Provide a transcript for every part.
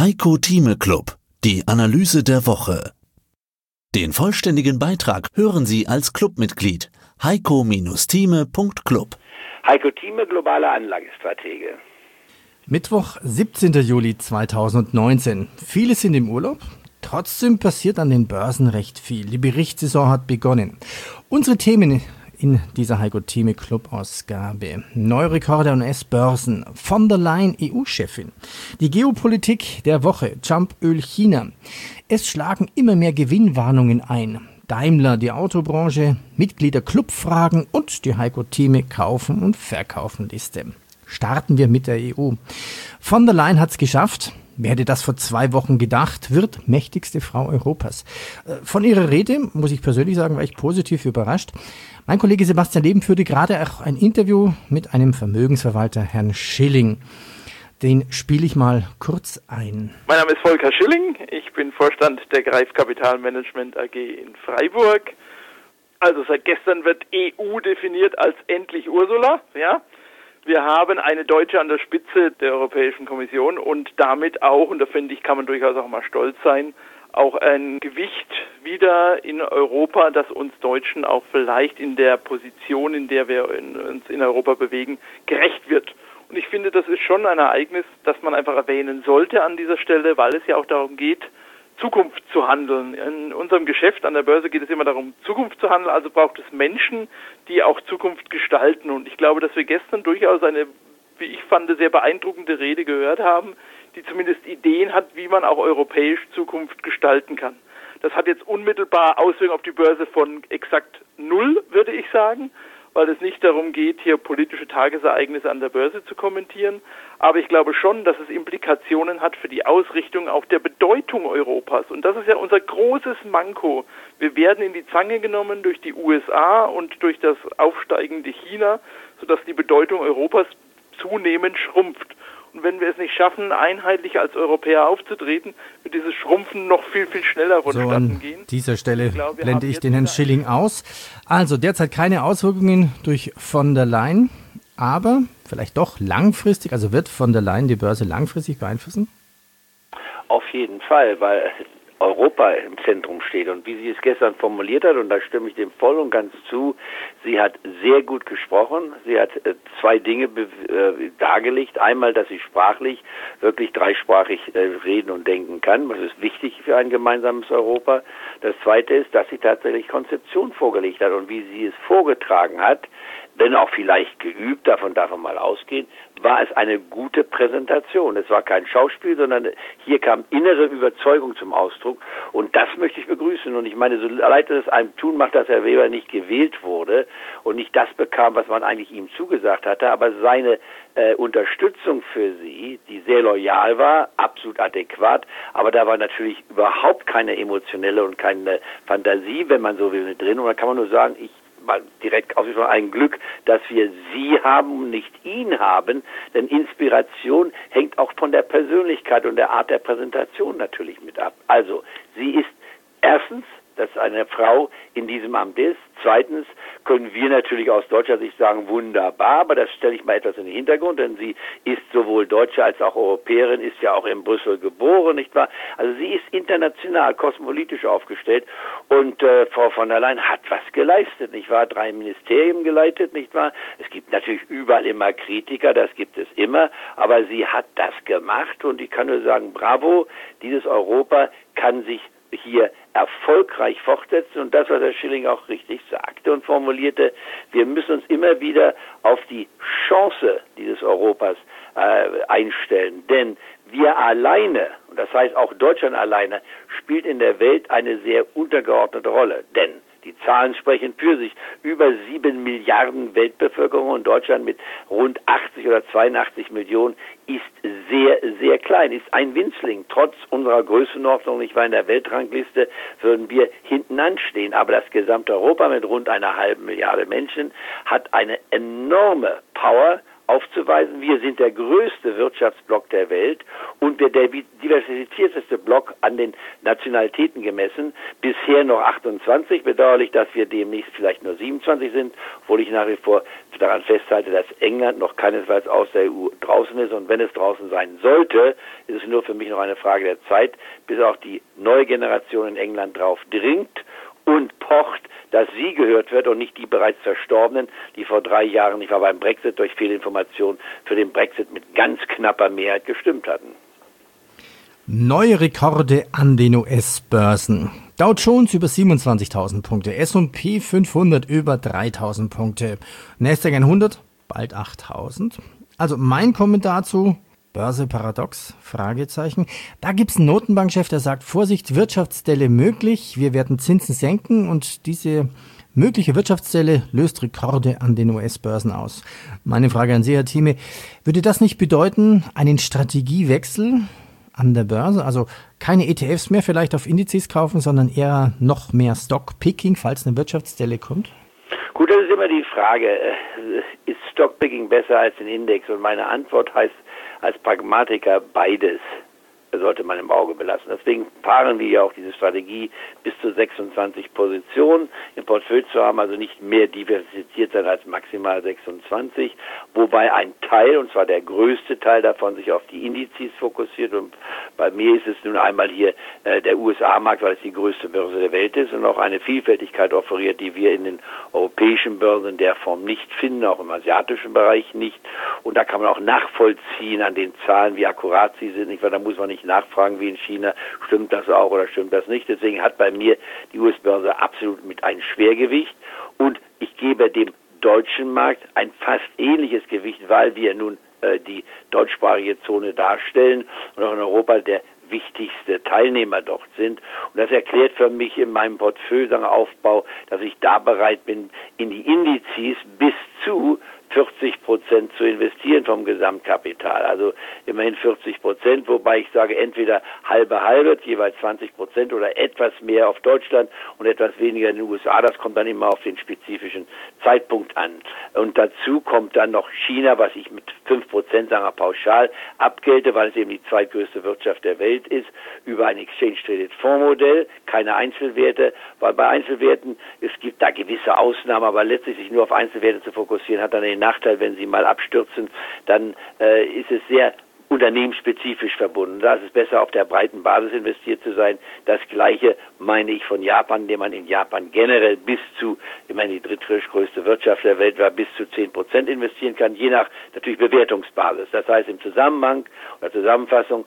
Heiko Thieme Club, die Analyse der Woche. Den vollständigen Beitrag hören Sie als Clubmitglied. heiko-thieme.club. Heiko Thieme, globaler Anlagestratege. Mittwoch, 17. Juli 2019. Viele sind im Urlaub. Trotzdem passiert an den Börsen recht viel. Die Berichtssaison hat begonnen. Unsere Themen in dieser Heiko Thieme Club Ausgabe: Neue Rekorde an US-Börsen, von der Leyen EU-Chefin, die Geopolitik der Woche, Trump-Öl China. Es schlagen immer mehr Gewinnwarnungen ein. Daimler, die Autobranche, Mitglieder Clubfragen und die Heiko Thieme Kaufen- und Verkaufen-Liste. Starten wir mit der EU. Von der Leyen hat es geschafft. Wer hätte das vor 2 Wochen gedacht? Wird mächtigste Frau Europas. Von ihrer Rede, muss ich persönlich sagen, war ich positiv überrascht. Mein Kollege Sebastian Leben führte gerade auch ein Interview mit einem Vermögensverwalter, Herrn Schilling. Den spiele ich mal kurz ein. Mein Name ist Volker Schilling. Ich bin Vorstand der Greif Kapitalmanagement AG in Freiburg. Also seit gestern wird EU definiert als endlich Ursula, ja. Wir haben eine Deutsche an der Spitze der Europäischen Kommission und damit auch, und da finde ich, kann man durchaus auch mal stolz sein, auch ein Gewicht wieder in Europa, das uns Deutschen auch vielleicht in der Position, in der wir uns in Europa bewegen, gerecht wird. Und ich finde, das ist schon ein Ereignis, das man einfach erwähnen sollte an dieser Stelle, weil es ja auch darum geht, Zukunft zu handeln. In unserem Geschäft an der Börse geht es immer darum, Zukunft zu handeln, also braucht es Menschen, die auch Zukunft gestalten. Und ich glaube, dass wir gestern durchaus eine, wie ich fand, sehr beeindruckende Rede gehört haben, die zumindest Ideen hat, wie man auch europäisch Zukunft gestalten kann. Das hat jetzt unmittelbar Auswirkungen auf die Börse von exakt 0, würde ich sagen, weil es nicht darum geht, hier politische Tagesereignisse an der Börse zu kommentieren. Aber ich glaube schon, dass es Implikationen hat für die Ausrichtung auch der Bedeutung Europas. Und das ist ja unser großes Manko. Wir werden in die Zange genommen durch die USA und durch das aufsteigende China, sodass die Bedeutung Europas zunehmend schrumpft. Und wenn wir es nicht schaffen, einheitlich als Europäer aufzutreten, wird dieses Schrumpfen noch viel, viel schneller vonstatten gehen. An dieser Stelle blende ich den Herrn Schilling aus. Also derzeit keine Auswirkungen durch von der Leyen, aber vielleicht doch langfristig, also wird von der Leyen die Börse langfristig beeinflussen? Auf jeden Fall, weil Europa im Zentrum steht. Und wie sie es gestern formuliert hat, und da stimme ich dem voll und ganz zu, sie hat sehr gut gesprochen. Sie hat 2 Dinge dargelegt. Einmal, dass sie sprachlich, wirklich dreisprachig reden und denken kann. Das ist wichtig für ein gemeinsames Europa. Das Zweite ist, dass sie tatsächlich Konzeption vorgelegt hat. Und wie sie es vorgetragen hat, wenn auch vielleicht geübt, davon darf man mal ausgehen, war es eine gute Präsentation. Es war kein Schauspiel, sondern hier kam innere Überzeugung zum Ausdruck. Und das möchte ich begrüßen. Und ich meine, so leid es einem tun macht, dass Herr Weber nicht gewählt wurde und nicht das bekam, was man eigentlich ihm zugesagt hatte, aber seine Unterstützung für sie, die sehr loyal war, absolut adäquat, aber da war natürlich überhaupt keine emotionelle und keine Fantasie, wenn man so will, mit drin. Und da kann man nur sagen, mal direkt ausgesprochen ein Glück, dass wir sie haben und nicht ihn haben, denn Inspiration hängt auch von der Persönlichkeit und der Art der Präsentation natürlich mit ab. Also, sie ist erstens, dass eine Frau in diesem Amt ist. Zweitens können wir natürlich aus deutscher Sicht sagen, wunderbar, aber das stelle ich mal etwas in den Hintergrund, denn sie ist sowohl Deutsche als auch Europäerin, ist ja auch in Brüssel geboren, nicht wahr? Also sie ist international, kosmopolitisch aufgestellt und Frau von der Leyen hat was geleistet, nicht wahr? 3 Ministerien geleitet, nicht wahr? Es gibt natürlich überall immer Kritiker, das gibt es immer, aber sie hat das gemacht und ich kann nur sagen, bravo, dieses Europa kann sich hier erfolgreich fortsetzen und das, was Herr Schilling auch richtig sagte und formulierte, wir müssen uns immer wieder auf die Chance dieses Europas einstellen, denn wir alleine, und das heißt auch Deutschland alleine, spielt in der Welt eine sehr untergeordnete Rolle, denn die Zahlen sprechen für sich. Über 7 Milliarden Weltbevölkerung und Deutschland mit rund 80 oder 82 Millionen ist sehr, sehr klein, ist ein Winzling. Trotz unserer Größenordnung, ich war in der Weltrangliste, würden wir hinten anstehen. Aber das gesamte Europa mit rund 1,5 Milliarde Menschen hat eine enorme Power, aufzuweisen, wir sind der größte Wirtschaftsblock der Welt und der diversifizierteste Block an den Nationalitäten gemessen. Bisher noch 28. Bedauerlich, dass wir demnächst vielleicht nur 27 sind, obwohl ich nach wie vor daran festhalte, dass England noch keinesfalls aus der EU draußen ist. Und wenn es draußen sein sollte, ist es nur für mich noch eine Frage der Zeit, bis auch die neue Generation in England drauf dringt und pocht, dass sie gehört wird und nicht die bereits Verstorbenen, die vor 3 Jahren, ich war beim Brexit, durch Fehlinformation für den Brexit mit ganz knapper Mehrheit gestimmt hatten. Neue Rekorde an den US-Börsen. Dow Jones über 27.000 Punkte, S&P 500 über 3.000 Punkte, Nasdaq 100 bald 8.000. Also mein Kommentar zu Börse paradox? Fragezeichen. Da gibt's einen Notenbankchef, der sagt, Vorsicht, Wirtschaftsdelle möglich, wir werden Zinsen senken und diese mögliche Wirtschaftsdelle löst Rekorde an den US-Börsen aus. Meine Frage an Sie, Herr Thieme, würde das nicht bedeuten, einen Strategiewechsel an der Börse? Also keine ETFs mehr vielleicht auf Indizes kaufen, sondern eher noch mehr Stockpicking, falls eine Wirtschaftsdelle kommt? Gut, das ist immer die Frage, ist Stockpicking besser als ein Index? Und meine Antwort heißt als Pragmatiker beides. Sollte man im Auge belassen. Deswegen fahren wir ja auch diese Strategie, bis zu 26 Positionen im Portfolio zu haben, also nicht mehr diversifiziert sein als maximal 26, wobei ein Teil, und zwar der größte Teil davon, sich auf die Indizes fokussiert. Und bei mir ist es nun einmal hier der USA-Markt, weil es die größte Börse der Welt ist und auch eine Vielfältigkeit offeriert, die wir in den europäischen Börsen in der Form nicht finden, auch im asiatischen Bereich nicht. Und da kann man auch nachvollziehen an den Zahlen, wie akkurat sie sind. Da muss man nicht nachfragen wie in China, stimmt das auch oder stimmt das nicht. Deswegen hat bei mir die US-Börse absolut mit ein Schwergewicht und ich gebe dem deutschen Markt ein fast ähnliches Gewicht, weil wir nun die deutschsprachige Zone darstellen und auch in Europa der wichtigste Teilnehmer dort sind. Und das erklärt für mich in meinem Portfolioaufbau, dass ich da bereit bin, in die Indizes bis zu 40% zu investieren vom Gesamtkapital. Also immerhin 40%, wobei ich sage, entweder halbe, jeweils 20% oder etwas mehr auf Deutschland und etwas weniger in den USA. Das kommt dann immer auf den spezifischen Zeitpunkt an. Und dazu kommt dann noch China, was ich mit 5%, sagen wir pauschal, abgelte, weil es eben die zweitgrößte Wirtschaft der Welt ist, über ein Exchange-Traded-Fonds-Modell, keine Einzelwerte, weil bei Einzelwerten, es gibt da gewisse Ausnahmen, aber letztlich sich nur auf Einzelwerte zu fokussieren, hat dann den Nachteil, wenn sie mal abstürzen, dann ist es sehr unternehmensspezifisch verbunden. Da ist es besser, auf der breiten Basis investiert zu sein. Das Gleiche meine ich von Japan, indem man in Japan generell bis zu, ich meine, die drittgrößte Wirtschaft der Welt war, bis zu 10% investieren kann, je nach natürlich Bewertungsbasis. Das heißt im Zusammenhang oder Zusammenfassung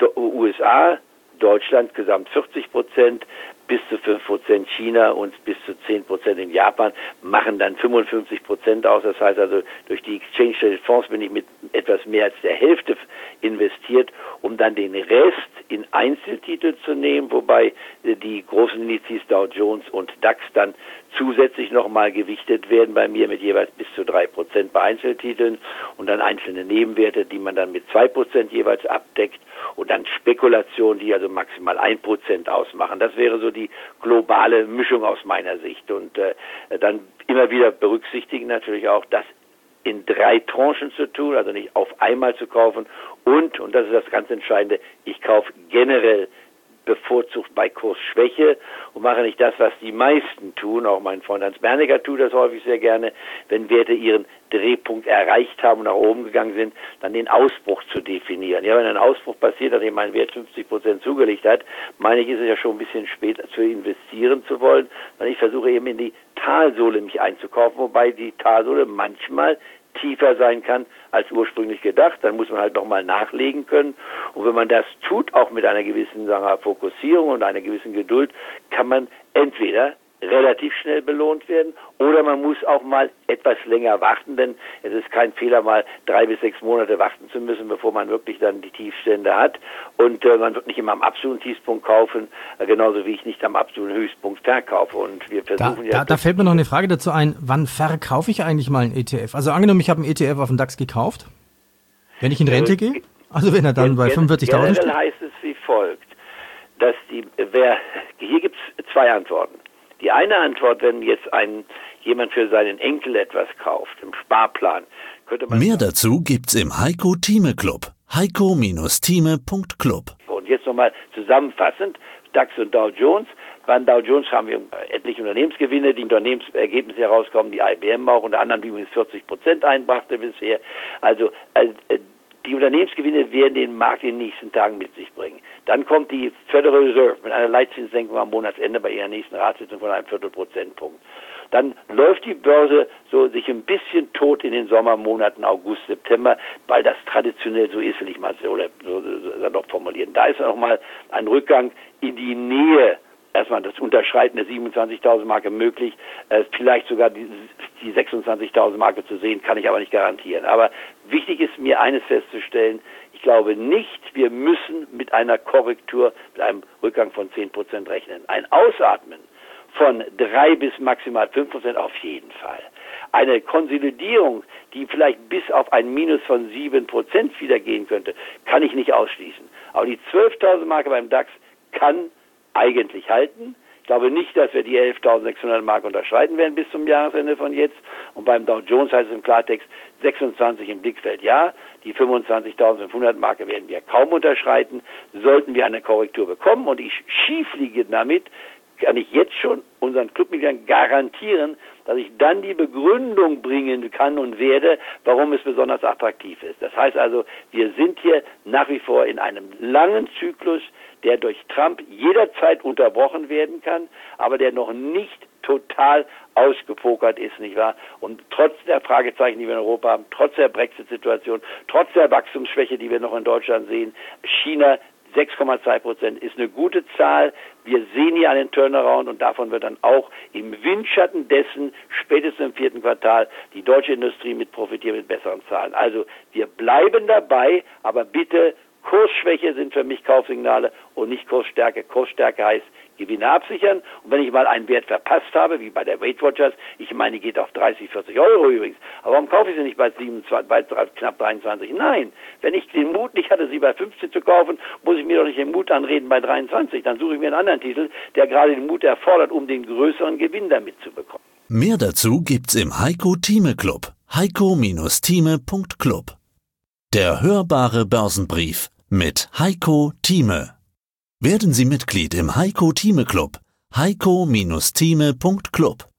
USA, Deutschland gesamt 40%, bis zu 5% China und bis zu 10% in Japan machen dann 55% aus. Das heißt also, durch die Exchange-Traded-Fonds bin ich mit etwas mehr als der Hälfte investiert, um dann den Rest in Einzeltitel zu nehmen, wobei die großen Indizes Dow Jones und DAX dann zusätzlich nochmal gewichtet werden bei mir mit jeweils bis zu 3% bei Einzeltiteln und dann einzelne Nebenwerte, die man dann mit 2% jeweils abdeckt und dann Spekulationen, die also maximal 1% ausmachen. Das wäre so die globale Mischung aus meiner Sicht und dann immer wieder berücksichtigen natürlich auch, das in 3 Tranchen zu tun, also nicht auf einmal zu kaufen und das ist das ganz Entscheidende, ich kaufe generell bevorzugt bei Kursschwäche und mache nicht das, was die meisten tun, auch mein Freund Hans Bernecker tut das häufig sehr gerne, wenn Werte ihren Drehpunkt erreicht haben und nach oben gegangen sind, dann den Ausbruch zu definieren. Ja, wenn ein Ausbruch passiert, nachdem mein Wert 50% zugelegt hat, meine ich, ist es ja schon ein bisschen spät zu investieren zu wollen, sondern ich versuche eben in die Talsohle mich einzukaufen, wobei die Talsohle manchmal tiefer sein kann als ursprünglich gedacht, dann muss man halt nochmal nachlegen können und wenn man das tut, auch mit einer gewissen Fokussierung und einer gewissen Geduld, kann man entweder relativ schnell belohnt werden oder man muss auch mal etwas länger warten, denn es ist kein Fehler, mal 3 bis 6 Monate warten zu müssen, bevor man wirklich dann die Tiefstände hat und man wird nicht immer am absoluten Tiefpunkt kaufen, genauso wie ich nicht am absoluten Höchstpunkt verkaufe und wir versuchen da fällt mir noch eine Frage dazu ein, wann verkaufe ich eigentlich mal einen ETF? Also angenommen, ich habe einen ETF auf den DAX gekauft, wenn ich in Rente gehe, also wenn er dann bei 45.000 steht? Heißt es wie folgt, dass hier gibt es 2 Antworten. Die eine Antwort, wenn jetzt jemand für seinen Enkel etwas kauft, im Sparplan, könnte man Mehr dazu gibt's im Heiko Thieme Club. heiko-thieme.club. Und jetzt nochmal zusammenfassend, DAX und Dow Jones. Beim Dow Jones haben wir etliche Unternehmensgewinne, die Unternehmensergebnisse herauskommen, die IBM auch, unter anderem die übrigens 40% einbrachte bisher. Also die Unternehmensgewinne werden den Markt in den nächsten Tagen mit sich bringen. Dann kommt die Federal Reserve mit einer Leitzinssenkung am Monatsende bei ihrer nächsten Ratssitzung von einem Viertelprozentpunkt. Dann läuft die Börse so sich ein bisschen tot in den Sommermonaten August, September, weil das traditionell so ist, will ich mal so noch formulieren. Da ist noch mal ein Rückgang in die Nähe, erstmal das Unterschreiten der 27.000 Marke möglich, vielleicht sogar die 26.000 Marke zu sehen, kann ich aber nicht garantieren. Aber wichtig ist mir eines festzustellen, ich glaube nicht, wir müssen mit einer Korrektur, mit einem Rückgang von 10% rechnen. Ein Ausatmen von 3 bis maximal 5% auf jeden Fall. Eine Konsolidierung, die vielleicht bis auf ein Minus von 7% wieder gehen könnte, kann ich nicht ausschließen. Aber die 12.000 Marke beim DAX kann eigentlich halten. Ich glaube nicht, dass wir die 11.600 Marke unterschreiten werden bis zum Jahresende von jetzt. Und beim Dow Jones heißt es im Klartext 26 im Blickfeld, ja. Die 25.500 Marke werden wir kaum unterschreiten. Sollten wir eine Korrektur bekommen und ich schief liege damit, kann ich jetzt schon unseren Clubmitgliedern garantieren, dass ich dann die Begründung bringen kann und werde, warum es besonders attraktiv ist. Das heißt also, wir sind hier nach wie vor in einem langen Zyklus, der durch Trump jederzeit unterbrochen werden kann, aber der noch nicht total ausgepokert ist, nicht wahr? Und trotz der Fragezeichen, die wir in Europa haben, trotz der Brexit-Situation, trotz der Wachstumsschwäche, die wir noch in Deutschland sehen, China 6,2% ist eine gute Zahl. Wir sehen hier einen Turnaround und davon wird dann auch im Windschatten dessen spätestens im 4. Quartal die deutsche Industrie mit profitieren mit besseren Zahlen. Also wir bleiben dabei, aber bitte, Kursschwäche sind für mich Kaufsignale und nicht Kursstärke. Kursstärke heißt Gewinne absichern. Und wenn ich mal einen Wert verpasst habe, wie bei der Weight Watchers, ich meine, die geht auf 30, 40 Euro übrigens. Aber warum kaufe ich sie nicht bei 27, bei knapp 23? Nein, wenn ich den Mut nicht hatte, sie bei 15 zu kaufen, muss ich mir doch nicht den Mut anreden bei 23. Dann suche ich mir einen anderen Titel, der gerade den Mut erfordert, um den größeren Gewinn damit zu bekommen. Mehr dazu gibt's im Heiko Thieme Club. heiko-thieme.club. Der hörbare Börsenbrief mit Heiko Thieme. Werden Sie Mitglied im Heiko Thieme Club. heiko-thieme.club